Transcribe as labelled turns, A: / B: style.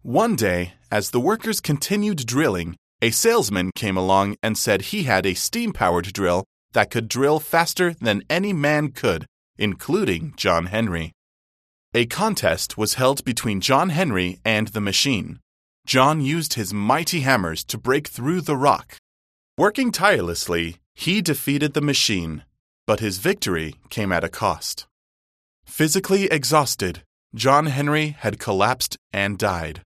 A: One day, as the workers continued drilling, a salesman came along and said he had a steam-powered drill that could drill faster than any man could, including John Henry. A contest was held between John Henry and the machine. John used his mighty hammers to break through the rock. Working tirelessly, he defeated the machine, but his victory came at a cost. Physically exhausted, John Henry had collapsed and died.